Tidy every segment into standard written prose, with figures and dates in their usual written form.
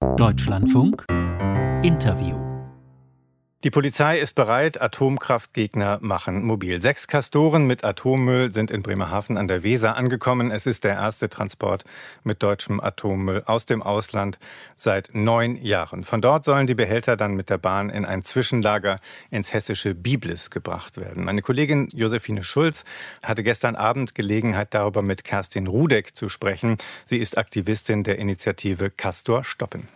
Deutschlandfunk Interview. Die Polizei ist bereit, Atomkraftgegner machen mobil. 6 Castoren mit Atommüll sind in Bremerhaven an der Weser angekommen. Es ist der erste Transport mit deutschem Atommüll aus dem Ausland seit 9 Jahren. Von dort sollen die Behälter dann mit der Bahn in ein Zwischenlager ins hessische Biblis gebracht werden. Meine Kollegin Josephine Schulz hatte gestern Abend Gelegenheit, darüber mit Kerstin Rudek zu sprechen. Sie ist Aktivistin der Initiative Castor Stoppen.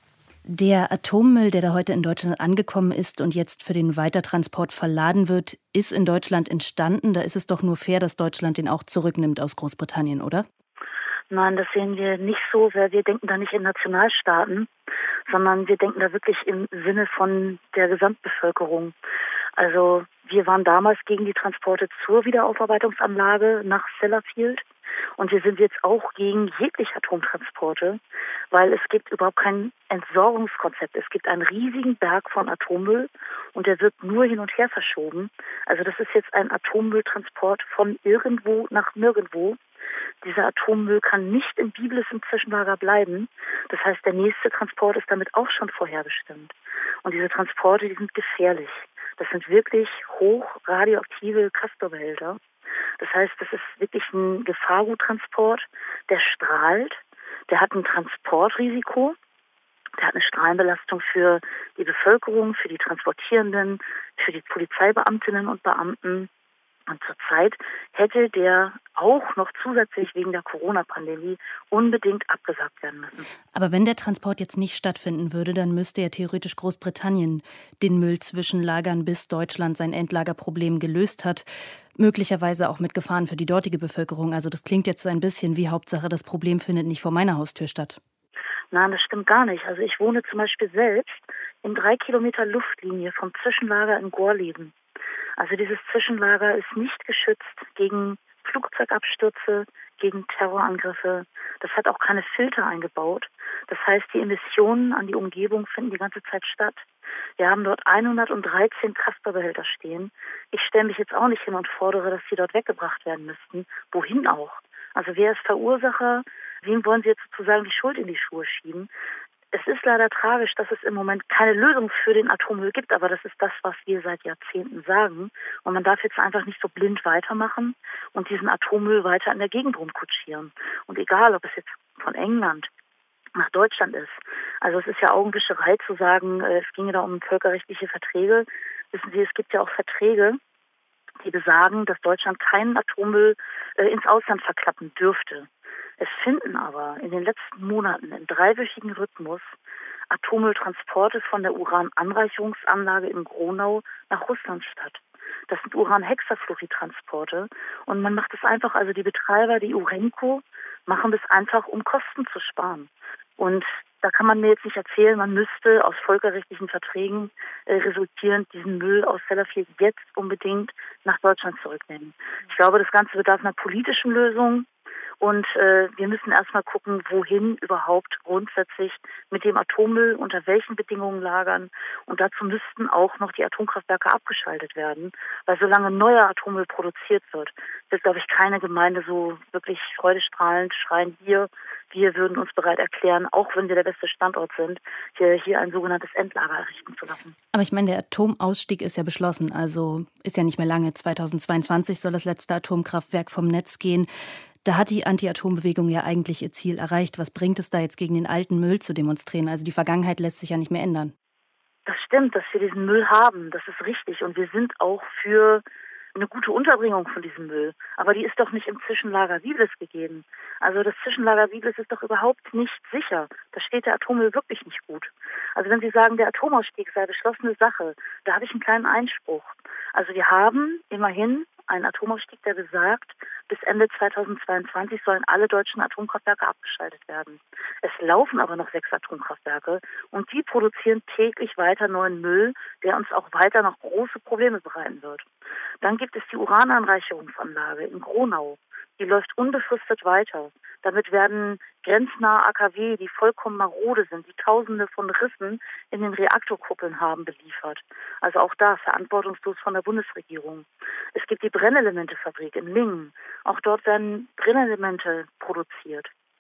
Der Atommüll, der da heute in Deutschland angekommen ist und jetzt für den Weitertransport verladen wird, ist in Deutschland entstanden. Da ist es doch nur fair, dass Deutschland den auch zurücknimmt aus Großbritannien, oder? Nein, das sehen wir nicht so, weil wir denken da nicht in Nationalstaaten, sondern wir denken da wirklich im Sinne von der Gesamtbevölkerung. Also wir waren damals gegen die Transporte zur Wiederaufarbeitungsanlage nach Sellafield. Und wir sind jetzt auch gegen jegliche Atomtransporte, weil es gibt überhaupt kein Entsorgungskonzept. Es gibt einen riesigen Berg von Atommüll und der wird nur hin und her verschoben. Also das ist jetzt ein Atommülltransport von irgendwo nach nirgendwo. Dieser Atommüll kann nicht in Biblis im Zwischenlager bleiben. Das heißt, der nächste Transport ist damit auch schon vorherbestimmt. Und diese Transporte, die sind gefährlich. Das sind wirklich hochradioaktive Castor-Behälter. Das heißt, das ist wirklich ein Gefahrguttransport, der strahlt, der hat ein Transportrisiko, der hat eine Strahlenbelastung für die Bevölkerung, für die Transportierenden, für die Polizeibeamtinnen und Beamten. Und zurzeit hätte der auch noch zusätzlich wegen der Corona-Pandemie unbedingt abgesagt werden müssen. Aber wenn der Transport jetzt nicht stattfinden würde, dann müsste ja theoretisch Großbritannien den Müll zwischenlagern, bis Deutschland sein Endlagerproblem gelöst hat. Möglicherweise auch mit Gefahren für die dortige Bevölkerung. Also das klingt jetzt so ein bisschen wie Hauptsache, das Problem findet nicht vor meiner Haustür statt. Nein, das stimmt gar nicht. Also ich wohne zum Beispiel selbst in 3 Kilometer Luftlinie vom Zwischenlager in Gorleben. Also dieses Zwischenlager ist nicht geschützt gegen Flugzeugabstürze, gegen Terrorangriffe. Das hat auch keine Filter eingebaut. Das heißt, die Emissionen an die Umgebung finden die ganze Zeit statt. Wir haben dort 113 Castor-Behälter stehen. Ich stelle mich jetzt auch nicht hin und fordere, dass sie dort weggebracht werden müssten. Wohin auch? Also wer ist Verursacher? Wem wollen Sie jetzt sozusagen die Schuld in die Schuhe schieben? Es ist leider tragisch, dass es im Moment keine Lösung für den Atommüll gibt, aber das ist das, was wir seit Jahrzehnten sagen. Und man darf jetzt einfach nicht so blind weitermachen und diesen Atommüll weiter in der Gegend rumkutschieren. Und egal, ob es jetzt von England nach Deutschland ist. Also es ist ja Augenwischerei zu sagen, es ginge da um völkerrechtliche Verträge. Wissen Sie, es gibt ja auch Verträge, die besagen, dass Deutschland keinen Atommüll ins Ausland verklappen dürfte. Es finden aber in den letzten Monaten im 3-wöchigen Rhythmus Atommülltransporte von der Urananreicherungsanlage in Gronau nach Russland statt. Das sind Uranhexafluorid-Transporte und man macht es einfach, also die Betreiber, die Urenco, machen das einfach, um Kosten zu sparen. Und da kann man mir jetzt nicht erzählen, man müsste aus völkerrechtlichen Verträgen resultierend diesen Müll aus Sellafield jetzt unbedingt nach Deutschland zurücknehmen. Ich glaube, das Ganze bedarf einer politischen Lösung. Und wir müssen erstmal gucken, wohin überhaupt grundsätzlich mit dem Atommüll, unter welchen Bedingungen lagern. Und dazu müssten auch noch die Atomkraftwerke abgeschaltet werden. Weil solange neuer Atommüll produziert wird, glaube ich, keine Gemeinde so wirklich freudestrahlend schreien, wir würden uns bereit erklären, auch wenn wir der beste Standort sind, hier ein sogenanntes Endlager errichten zu lassen. Aber ich meine, der Atomausstieg ist ja beschlossen. Also ist ja nicht mehr lange. 2022 soll das letzte Atomkraftwerk vom Netz gehen. Da hat die Anti-Atom-Bewegung ja eigentlich ihr Ziel erreicht. Was bringt es da jetzt, gegen den alten Müll zu demonstrieren? Also die Vergangenheit lässt sich ja nicht mehr ändern. Das stimmt, dass wir diesen Müll haben. Das ist richtig. Und wir sind auch für eine gute Unterbringung von diesem Müll. Aber die ist doch nicht im Zwischenlager Biblis gegeben. Also das Zwischenlager Biblis ist doch überhaupt nicht sicher. Da steht der Atommüll wirklich nicht gut. Also wenn Sie sagen, der Atomausstieg sei beschlossene Sache, da habe ich einen kleinen Einspruch. Also wir haben immerhin einen Atomausstieg, der besagt, bis Ende 2022 sollen alle deutschen Atomkraftwerke abgeschaltet werden. Es laufen aber noch 6 Atomkraftwerke und die produzieren täglich weiter neuen Müll, der uns auch weiter noch große Probleme bereiten wird. Dann gibt es die Urananreicherungsanlage in Gronau. Die läuft unbefristet weiter. Damit werden grenznahe AKW, die vollkommen marode sind, die Tausende von Rissen in den Reaktorkuppeln haben, beliefert. Also auch da verantwortungslos von der Bundesregierung. Es gibt die Brennelementefabrik in Lingen. Auch dort werden Brennelemente produziert.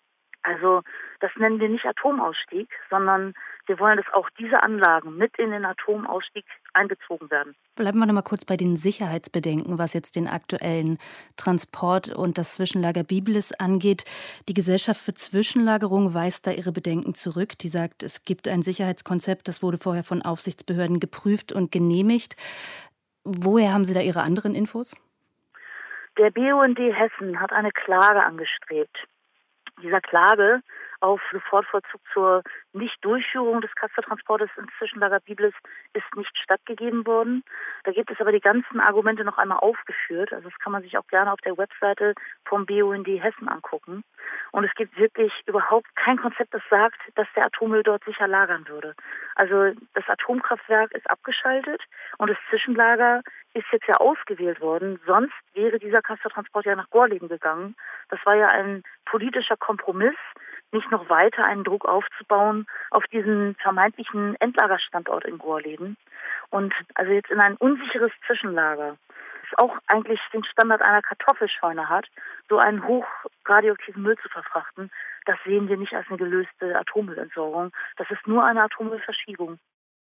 Also das nennen wir nicht Atomausstieg, sondern wir wollen, dass auch diese Anlagen mit in den Atomausstieg einbezogen werden. Bleiben wir noch mal kurz bei den Sicherheitsbedenken, was jetzt den aktuellen Transport und das Zwischenlager Biblis angeht. Die Gesellschaft für Zwischenlagerung weist da ihre Bedenken zurück. Die sagt, es gibt ein Sicherheitskonzept, das wurde vorher von Aufsichtsbehörden geprüft und genehmigt. Woher haben Sie da Ihre anderen Infos? Der BUND Hessen hat eine Klage angestrebt. Dieser Klage auf Sofortvollzug zur Nichtdurchführung des Castortransportes ins Zwischenlager Biblis ist nicht stattgegeben worden. Da gibt es aber die ganzen Argumente noch einmal aufgeführt. Also das kann man sich auch gerne auf der Webseite vom BUND Hessen angucken. Und es gibt wirklich überhaupt kein Konzept, das sagt, dass der Atommüll dort sicher lagern würde. Also das Atomkraftwerk ist abgeschaltet und das Zwischenlager ist jetzt ja ausgewählt worden. Sonst wäre dieser Castortransport ja nach Gorleben gegangen. Das war ja ein politischer Kompromiss, nicht noch weiter einen Druck aufzubauen auf diesen vermeintlichen Endlagerstandort in Gorleben. Und also jetzt in ein unsicheres Zwischenlager, das auch eigentlich den Standard einer Kartoffelscheune hat, so einen hochradioaktiven Müll zu verfrachten, das sehen wir nicht als eine gelöste Atommüllentsorgung. Das ist nur eine Atommüllverschiebung.